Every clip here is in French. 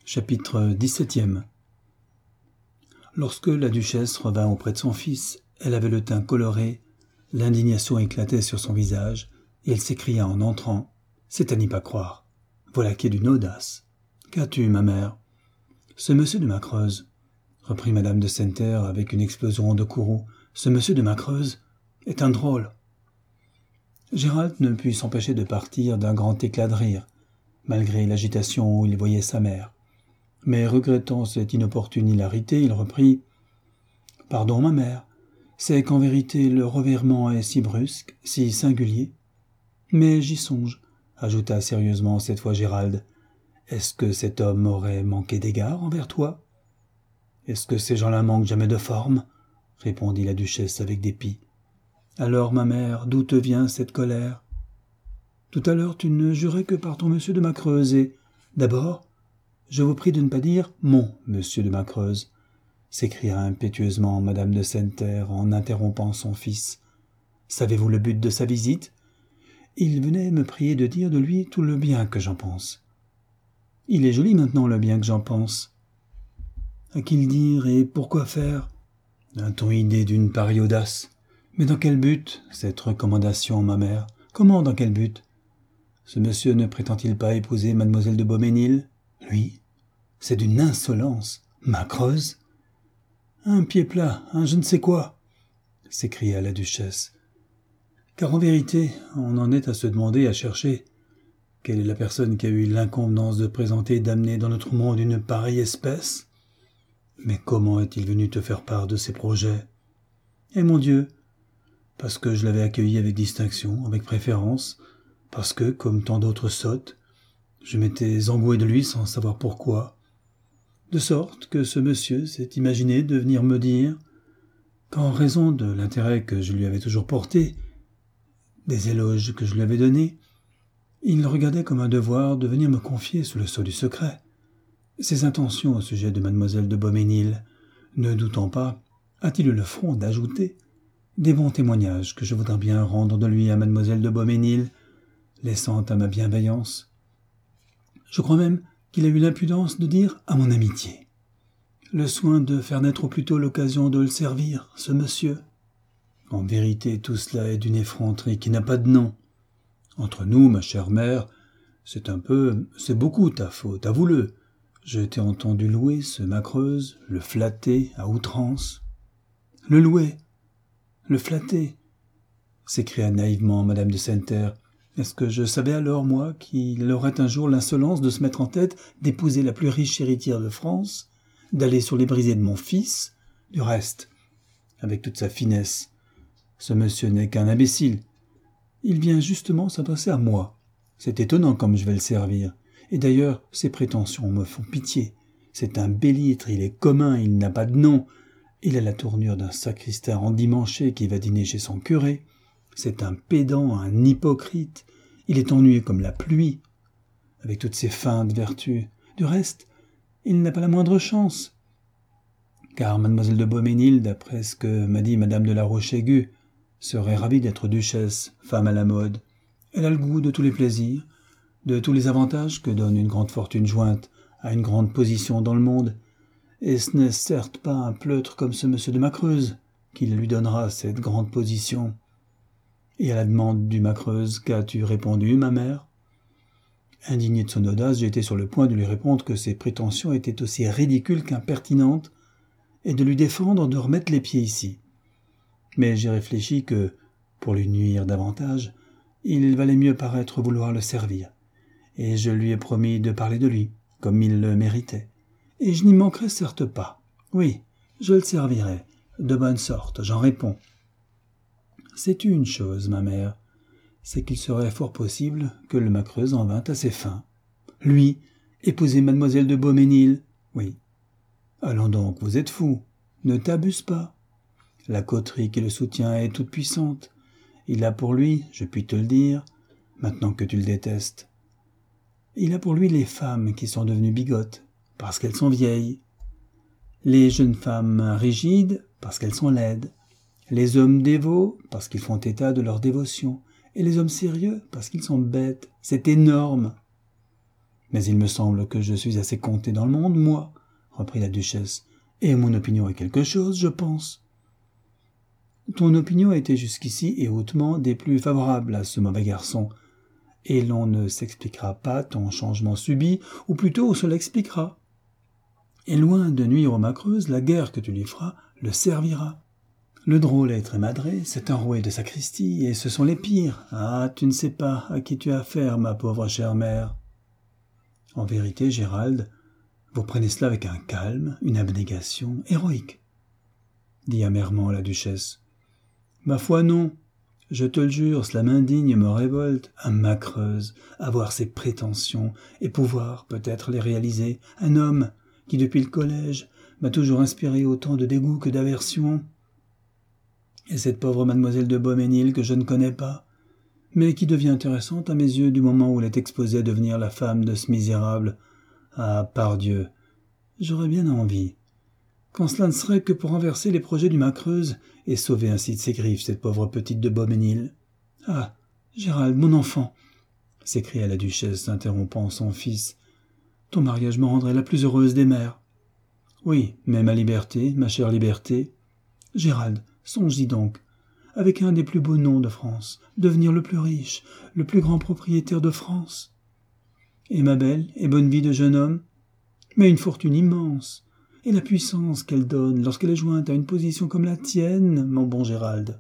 Chapitre 17. Lorsque la duchesse revint auprès de son fils, elle avait le teint coloré, l'indignation éclatait sur son visage, et elle s'écria en entrant : « C'est à n'y pas croire. Voilà qui est d'une audace. Qu'as-tu, ma mère ? » « Ce monsieur de ma Creuse, reprit madame de Senneterre avec une explosion de courroux, ce monsieur de ma Creuse est un drôle. » Gérald ne put s'empêcher de partir d'un grand éclat de rire, malgré l'agitation où il voyait sa mère. Mais regrettant cette inopportune hilarité, il reprit : « Pardon, ma mère, c'est qu'en vérité le revirement est si brusque, si singulier. Mais j'y songe, ajouta sérieusement cette fois Gérald. Est-ce que cet homme aurait manqué d'égard envers toi ? Est-ce que ces gens-là manquent jamais de forme ? Répondit la duchesse avec dépit. Alors, ma mère, d'où te vient cette colère ? Tout à l'heure, tu ne jurais que par ton monsieur de ma Creuse et, d'abord, je vous prie de ne pas dire mon monsieur de ma Creuse, s'écria impétueusement madame de Senneterre en interrompant son fils. Savez-vous le but de sa visite ? Il venait me prier de dire de lui tout le bien que j'en pense. Il est joli maintenant le bien que j'en pense. À qui le dire et pourquoi faire ? A-t-on idée d'une pareille audace ? Mais dans quel but, cette recommandation, ma mère ? Comment, dans quel but ? Ce monsieur ne prétend-il pas épouser mademoiselle de Beaumesnil ? Lui ? C'est d'une insolence. Ma Creuse ? Un pied plat, un je ne sais quoi, s'écria la duchesse. Car en vérité, on en est à se demander et à chercher. Quelle est la personne qui a eu l'inconvenance de présenter et d'amener dans notre monde une pareille espèce ? Mais comment est-il venu te faire part de ses projets ? Eh mon Dieu, parce que je l'avais accueilli avec distinction, avec préférence, parce que, comme tant d'autres sottes, je m'étais engoué de lui sans savoir pourquoi. De sorte que ce monsieur s'est imaginé de venir me dire qu'en raison de l'intérêt que je lui avais toujours porté, des éloges que je lui avais donnés, il regardait comme un devoir de venir me confier sous le sceau du secret ses intentions au sujet de mademoiselle de Beaumesnil, ne doutant pas, a-t-il eu le front d'ajouter, des bons témoignages que je voudrais bien rendre de lui à mademoiselle de Beaumesnil, laissant à ma bienveillance. Je crois même qu'il a eu l'impudence de dire à mon amitié. Le soin de faire naître au plus tôt l'occasion de le servir, ce monsieur. En vérité, tout cela est d'une effronterie qui n'a pas de nom. Entre nous, ma chère mère, c'est beaucoup ta faute, avoue-le. Je t'ai entendu louer ce Macreuse, le flatter à outrance. Le louer, le flatter, s'écria naïvement madame de Senneterre. Est-ce que je savais alors, moi, qu'il aurait un jour l'insolence de se mettre en tête d'épouser la plus riche héritière de France, d'aller sur les brisées de mon fils ? Du reste, avec toute sa finesse, ce monsieur n'est qu'un imbécile. Il vient justement s'adresser à moi. C'est étonnant comme je vais le servir. Et d'ailleurs, ses prétentions me font pitié. C'est un bélitre, il est commun, il n'a pas de nom. Il a la tournure d'un sacristain endimanché qui va dîner chez son curé. C'est un pédant, un hypocrite. Il est ennuyeux comme la pluie, avec toutes ses feintes vertus. Du reste, il n'a pas la moindre chance. Car mademoiselle de Beaumesnil, d'après ce que m'a dit madame de la Roche-Aiguë, serait ravie d'être duchesse, femme à la mode. Elle a le goût de tous les plaisirs, de tous les avantages que donne une grande fortune jointe à une grande position dans le monde, et ce n'est certes pas un pleutre comme ce monsieur de Macreuse qui lui donnera cette grande position. Et à la demande du Macreuse, qu'as-tu répondu, ma mère ? Indigné de son audace, j'ai été sur le point de lui répondre que ses prétentions étaient aussi ridicules qu'impertinentes, et de lui défendre de remettre les pieds ici. Mais j'ai réfléchi que, pour lui nuire davantage, il valait mieux paraître vouloir le servir. Et je lui ai promis de parler de lui, comme il le méritait. Et je n'y manquerai certes pas. Oui, je le servirai, de bonne sorte, j'en réponds. Sais-tu une chose, ma mère, c'est qu'il serait fort possible que le Macreuse en vînt à ses fins. Lui, épouser mademoiselle de Beaumesnil, oui. Allons donc, vous êtes fou, ne t'abuse pas. La coterie qui le soutient est toute puissante. Il a pour lui, je puis te le dire, maintenant que tu le détestes, il a pour lui les femmes qui sont devenues bigotes, parce qu'elles sont vieilles, les jeunes femmes rigides, parce qu'elles sont laides, les hommes dévots, parce qu'ils font état de leur dévotion, et les hommes sérieux, parce qu'ils sont bêtes. C'est énorme. Mais il me semble que je suis assez compté dans le monde, moi, reprit la duchesse, et mon opinion est quelque chose, je pense. Ton opinion était jusqu'ici et hautement des plus favorables à ce mauvais garçon, et l'on ne s'expliquera pas ton changement subit, ou plutôt on se l'expliquera. Et loin de nuire aux Macreuses, la guerre que tu lui feras le servira. Le drôle est très madré, c'est un rouet de sacristie, et ce sont les pires. Ah, tu ne sais pas à qui tu as affaire, ma pauvre chère mère. En vérité, Gérald, vous prenez cela avec un calme, une abnégation héroïque, dit amèrement la duchesse. Ma foi non, je te le jure, cela m'indigne et me révolte, un Macreuse, avoir ces prétentions, et pouvoir peut-être les réaliser, un homme qui depuis le collège m'a toujours inspiré autant de dégoût que d'aversion. Et cette pauvre mademoiselle de Beaumesnil que je ne connais pas, mais qui devient intéressante à mes yeux du moment où elle est exposée à devenir la femme de ce misérable. Ah, pardieu, j'aurais bien envie. Quand cela ne serait que pour renverser les projets du Macreuse et sauver ainsi de ses griffes cette pauvre petite de Beaumesnil. Ah, Gérald, mon enfant, s'écria la duchesse, interrompant son fils, ton mariage me rendrait la plus heureuse des mères. Oui, mais ma liberté, ma chère liberté. Gérald, songe-y donc, avec un des plus beaux noms de France, devenir le plus riche, le plus grand propriétaire de France. Et ma belle et bonne vie de jeune homme, mais une fortune immense, et la puissance qu'elle donne lorsqu'elle est jointe à une position comme la tienne, mon bon Gérald.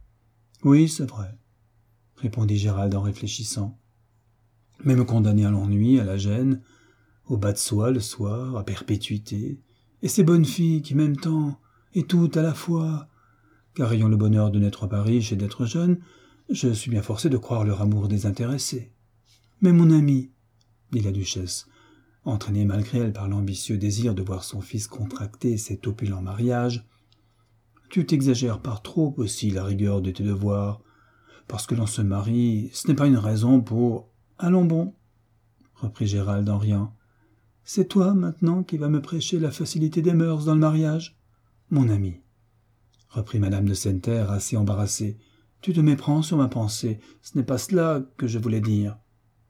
Oui, c'est vrai, répondit Gérald en réfléchissant. Mais me condamner à l'ennui, à la gêne, au bas de soie le soir, à perpétuité, et ces bonnes filles qui m'aiment tant, et toutes à la fois, car ayant le bonheur de n'être pas riche et d'être jeune, je suis bien forcé de croire leur amour désintéressé. Mais mon ami, dit la duchesse, entraînée malgré elle par l'ambitieux désir de voir son fils contracter cet opulent mariage, tu t'exagères par trop aussi la rigueur de tes devoirs, parce que l'on se marie, ce n'est pas une raison pour... Allons bon, reprit Gérald en riant. C'est toi, maintenant, qui vas me prêcher la facilité des mœurs dans le mariage? Mon ami, reprit madame de Senneterre, assez embarrassée, tu te méprends sur ma pensée, ce n'est pas cela que je voulais dire.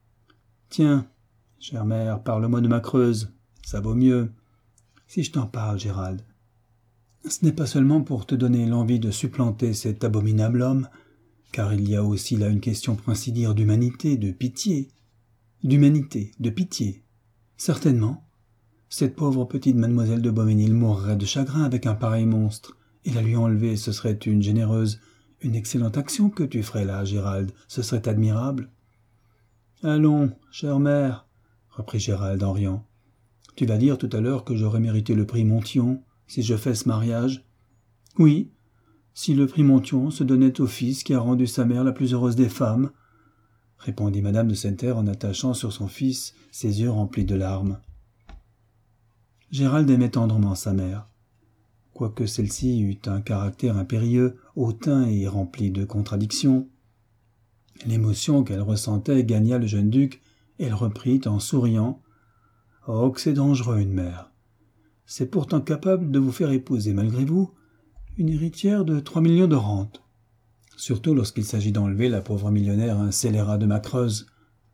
Tiens, chère mère, parle-moi de Macreuse, ça vaut mieux. Si je t'en parle, Gérald, ce n'est pas seulement pour te donner l'envie de supplanter cet abominable homme, car il y a aussi là une question pour ainsi dire d'humanité, de pitié. D'humanité, de pitié. Certainement, cette pauvre petite mademoiselle de Beaumesnil mourrait de chagrin avec un pareil monstre, et la lui enlever, ce serait une généreuse, une excellente action que tu ferais là, Gérald, ce serait admirable. Allons, chère mère, reprit Gérald en riant, tu vas dire tout à l'heure que j'aurais mérité le prix Montyon, si je fais ce mariage. Oui, si le prix Montyon se donnait au fils qui a rendu sa mère la plus heureuse des femmes, répondit madame de Senneterre en attachant sur son fils ses yeux remplis de larmes. Gérald aimait tendrement sa mère, quoique celle-ci eût un caractère impérieux, hautain et rempli de contradictions. L'émotion qu'elle ressentait gagna le jeune duc, et elle reprit en souriant. « Oh, que c'est dangereux, une mère. C'est pourtant capable de vous faire épouser, malgré vous, une héritière de 3 millions de rente. Surtout lorsqu'il s'agit d'enlever la pauvre millionnaire à un scélérat de Macreuse.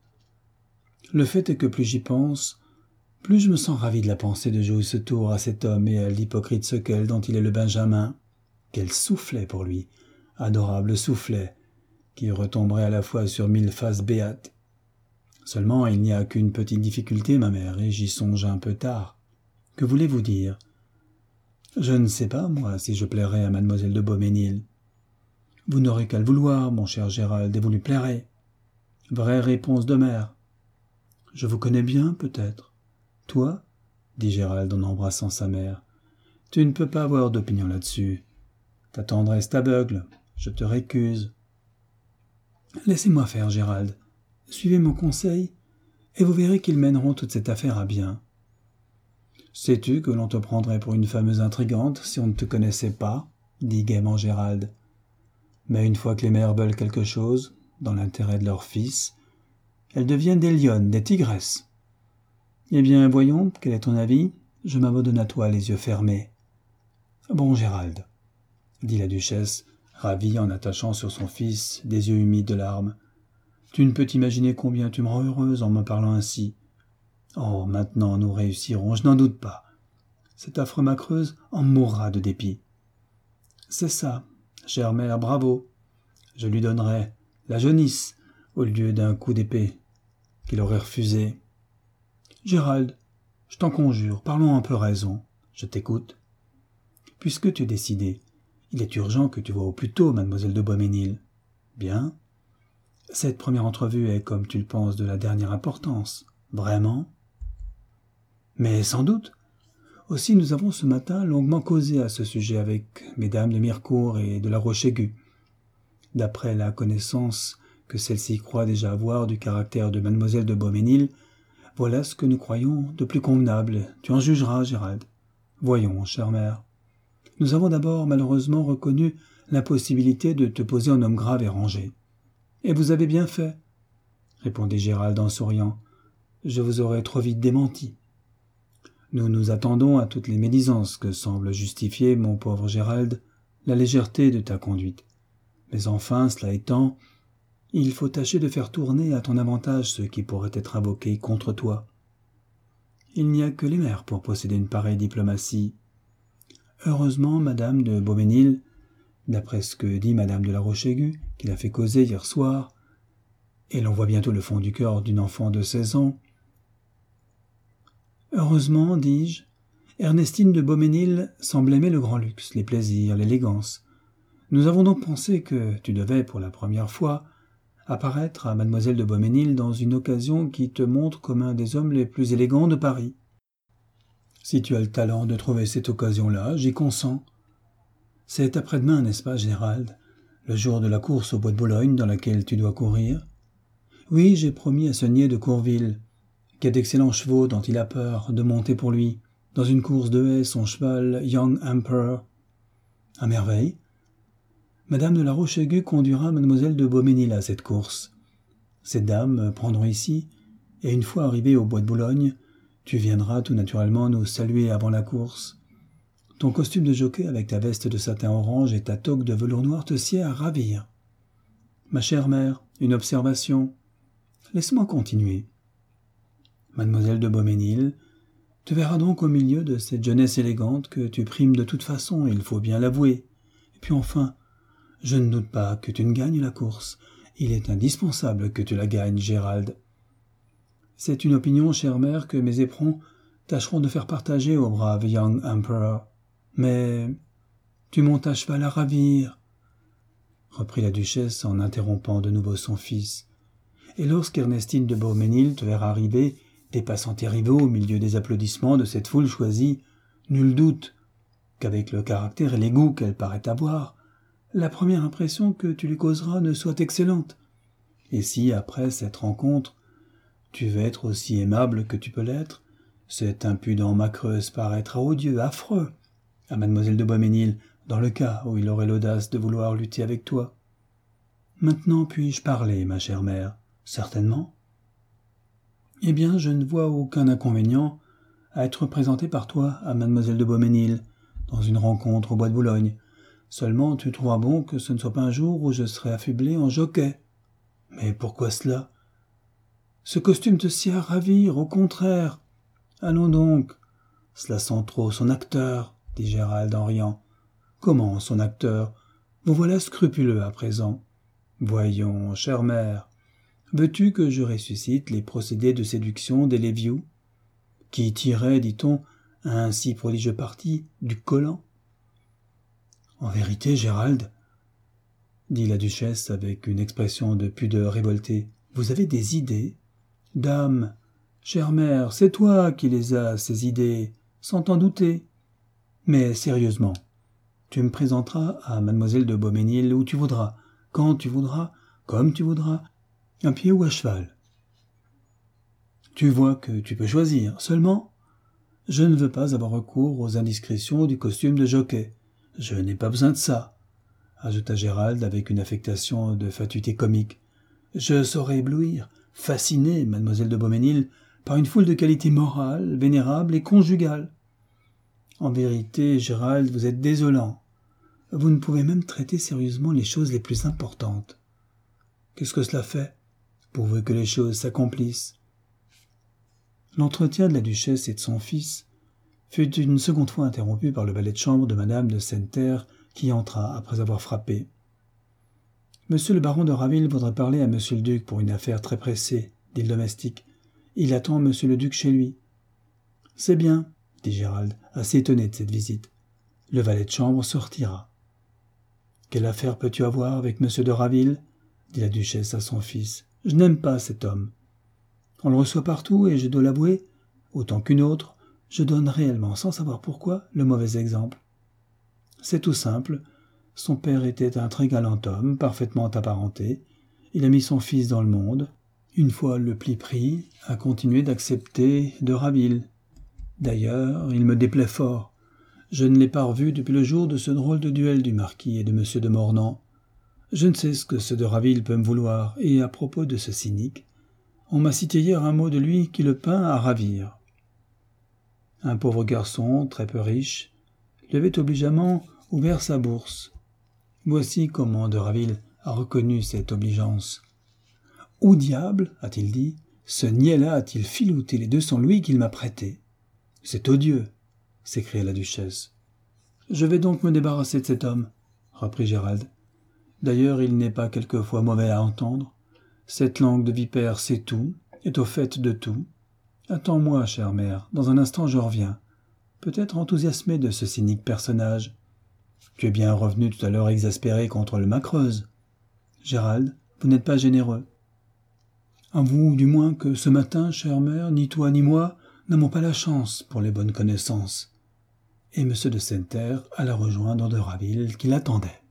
Le fait est que plus j'y pense, plus je me sens ravi de la pensée de jouer ce tour à cet homme et à l'hypocrite Sequel dont il est le benjamin. Quel soufflet pour lui, adorable soufflet, qui retomberait à la fois sur 1000 faces béates. Seulement, il n'y a qu'une petite difficulté, ma mère, et j'y songe un peu tard. Que voulez-vous dire? Je ne sais pas, moi, si je plairais à mademoiselle de Beaumesnil. Vous n'aurez qu'à le vouloir, mon cher Gérald, et vous lui plairez. Vraie réponse de mère. Je vous connais bien, peut-être. Toi, dit Gérald en embrassant sa mère, tu ne peux pas avoir d'opinion là-dessus. Ta tendresse t'aveugle, je te récuse. Laissez-moi faire, Gérald. Suivez mon conseil, et vous verrez qu'ils mèneront toute cette affaire à bien. Sais-tu que l'on te prendrait pour une fameuse intrigante si on ne te connaissait pas, dit gaiement Gérald. Mais une fois que les mères veulent quelque chose, dans l'intérêt de leur fils, elles deviennent des lionnes, des tigresses. Eh bien, voyons, quel est ton avis? Je m'abandonne à toi, les yeux fermés. Bon, Gérald, dit la duchesse, ravie en attachant sur son fils des yeux humides de larmes. Tu ne peux t'imaginer combien tu me rends heureuse en me parlant ainsi. Oh, maintenant nous réussirons, je n'en doute pas. Cet affreux Macreuse en mourra de dépit. C'est ça, chère mère, bravo. Je lui donnerai la jaunisse au lieu d'un coup d'épée qu'il aurait refusé. Gérald, je t'en conjure, parlons un peu raison. Je t'écoute. Puisque tu es décidé, il est urgent que tu vois au plus tôt mademoiselle de Boisménil. Bien. Cette première entrevue est, comme tu le penses, de la dernière importance. Vraiment? Mais sans doute. Aussi nous avons ce matin longuement causé à ce sujet avec mesdames de Mirecourt et de la Roche-Aiguë. D'après la connaissance que celle-ci croit déjà avoir du caractère de mademoiselle de Boisménil, voilà ce que nous croyons de plus convenable. Tu en jugeras, Gérald. Voyons, chère mère. Nous avons d'abord malheureusement reconnu l'impossibilité de te poser en homme grave et rangé. Et vous avez bien fait, répondit Gérald en souriant. Je vous aurais trop vite démenti. Nous nous attendons à toutes les médisances que semble justifier, mon pauvre Gérald, la légèreté de ta conduite. Mais enfin, cela étant, il faut tâcher de faire tourner à ton avantage ce qui pourrait être invoqué contre toi. Il n'y a que les mères pour posséder une pareille diplomatie. Heureusement, madame de Boisménil, d'après ce que dit madame de la Roche-Aiguë, qui l'a fait causer hier soir, et l'on voit bientôt le fond du cœur d'une enfant de 16 ans. Heureusement, dis-je, Ernestine de Boisménil semble aimer le grand luxe, les plaisirs, l'élégance. Nous avons donc pensé que tu devais, pour la première fois, apparaître à mademoiselle de Boisménil dans une occasion qui te montre comme un des hommes les plus élégants de Paris. Si tu as le talent de trouver cette occasion-là, j'y consens. C'est après-demain, n'est-ce pas, Gérald, le jour de la course au bois de Boulogne dans laquelle tu dois courir? Oui, j'ai promis à ce niais de Courville, qui a d'excellents chevaux dont il a peur, de monter pour lui, dans une course de haie, son cheval Young Emperor. À merveille. Madame de la Roche-Aiguë conduira mademoiselle de Boisménil à cette course. Ces dames prendront ici, et une fois arrivées au bois de Boulogne, tu viendras tout naturellement nous saluer avant la course. Ton costume de jockey avec ta veste de satin orange et ta toque de velours noir te sied à ravir. Ma chère mère, une observation. Laisse-moi continuer. Mademoiselle de Boisménil te verra donc au milieu de cette jeunesse élégante que tu primes de toute façon, il faut bien l'avouer. Et puis enfin, je ne doute pas que tu ne gagnes la course. Il est indispensable que tu la gagnes, Gérald. C'est une opinion, chère mère, que mes éperons tâcheront de faire partager au brave Young Emperor. Mais tu montes à cheval à ravir, reprit la duchesse en interrompant de nouveau son fils. Et lorsqu'Ernestine de Boisménil te verra arriver, dépassant tes rivaux au milieu des applaudissements de cette foule choisie, nul doute qu'avec le caractère et les goûts qu'elle paraît avoir, la première impression que tu lui causeras ne soit excellente. Et si, après cette rencontre, tu veux être aussi aimable que tu peux l'être, cet impudent Macreuse paraîtra odieux, affreux, à mademoiselle de Boisménil, dans le cas où il aurait l'audace de vouloir lutter avec toi. Maintenant puis-je parler, ma chère mère? Certainement. Eh bien, je ne vois aucun inconvénient à être présenté par toi à mademoiselle de Boisménil, dans une rencontre au bois de Boulogne. Seulement, tu trouveras bon que ce ne soit pas un jour où je serai affublé en jockey. Mais pourquoi cela? Ce costume te sied à ravir, au contraire. Allons donc. Cela sent trop son acteur, dit Gérald en riant. Comment son acteur? Vous voilà scrupuleux à présent. Voyons, chère mère, veux-tu que je ressuscite les procédés de séduction des Léviou, qui tiraient, dit-on, à un si prodigieux parti du collant? En vérité, Gérald, dit la duchesse avec une expression de pudeur révoltée, vous avez des idées? Dame, chère mère, c'est toi qui les as, ces idées, sans t'en douter. Mais sérieusement, tu me présenteras à mademoiselle de Boisménil où tu voudras, quand tu voudras, comme tu voudras, à pied ou à cheval. Tu vois que tu peux choisir, seulement, je ne veux pas avoir recours aux indiscrétions du costume de jockey. Je n'ai pas besoin de ça, ajouta Gérald avec une affectation de fatuité comique. Je saurais éblouir, fasciner mademoiselle de Boisménil par une foule de qualités morales, vénérables et conjugales. En vérité, Gérald, vous êtes désolant. Vous ne pouvez même traiter sérieusement les choses les plus importantes. Qu'est-ce que cela fait, pourvu que les choses s'accomplissent? L'entretien de la duchesse et de son fils fut une seconde fois interrompu par le valet de chambre de madame de Senneterre qui entra après avoir frappé. « Monsieur le baron de Raville voudrait parler à monsieur le duc pour une affaire très pressée, dit le domestique. Il attend monsieur le duc chez lui. »« C'est bien, dit Gérald, assez étonné de cette visite. Le valet de chambre se retira. « Quelle affaire peux-tu avoir avec monsieur de Raville ?» dit la duchesse à son fils. « Je n'aime pas cet homme. On le reçoit partout et je dois l'avouer, autant qu'une autre, je donne réellement, sans savoir pourquoi, le mauvais exemple. C'est tout simple. Son père était un très galant homme, parfaitement apparenté. Il a mis son fils dans le monde. Une fois le pli pris, a continué d'accepter de Raville. D'ailleurs, il me déplaît fort. Je ne l'ai pas revu depuis le jour de ce drôle de duel du marquis et de monsieur de Mornan. Je ne sais ce que ce de Raville peut me vouloir, et à propos de ce cynique, on m'a cité hier un mot de lui qui le peint à ravir. Un pauvre garçon, très peu riche, lui avait obligeamment ouvert sa bourse. Voici comment de Raville a reconnu cette obligeance. « Où diable, a-t-il dit, ce niais-là a-t-il filouté les 200 louis qu'il m'a prêtés ? C'est odieux !» s'écria la duchesse. « Je vais donc me débarrasser de cet homme, » reprit Gérald. « D'ailleurs, il n'est pas quelquefois mauvais à entendre. Cette langue de vipère sait tout, est au fait de tout. Attends-moi, chère mère, dans un instant je reviens, peut-être enthousiasmé de ce cynique personnage. Tu es bien revenu tout à l'heure exaspéré contre le Macreuse. Gérald, vous n'êtes pas généreux. Avoue du moins que ce matin, chère mère, ni toi ni moi n'avons pas la chance pour les bonnes connaissances. » Et M. de Senneterre alla rejoindre de Raville qui l'attendait.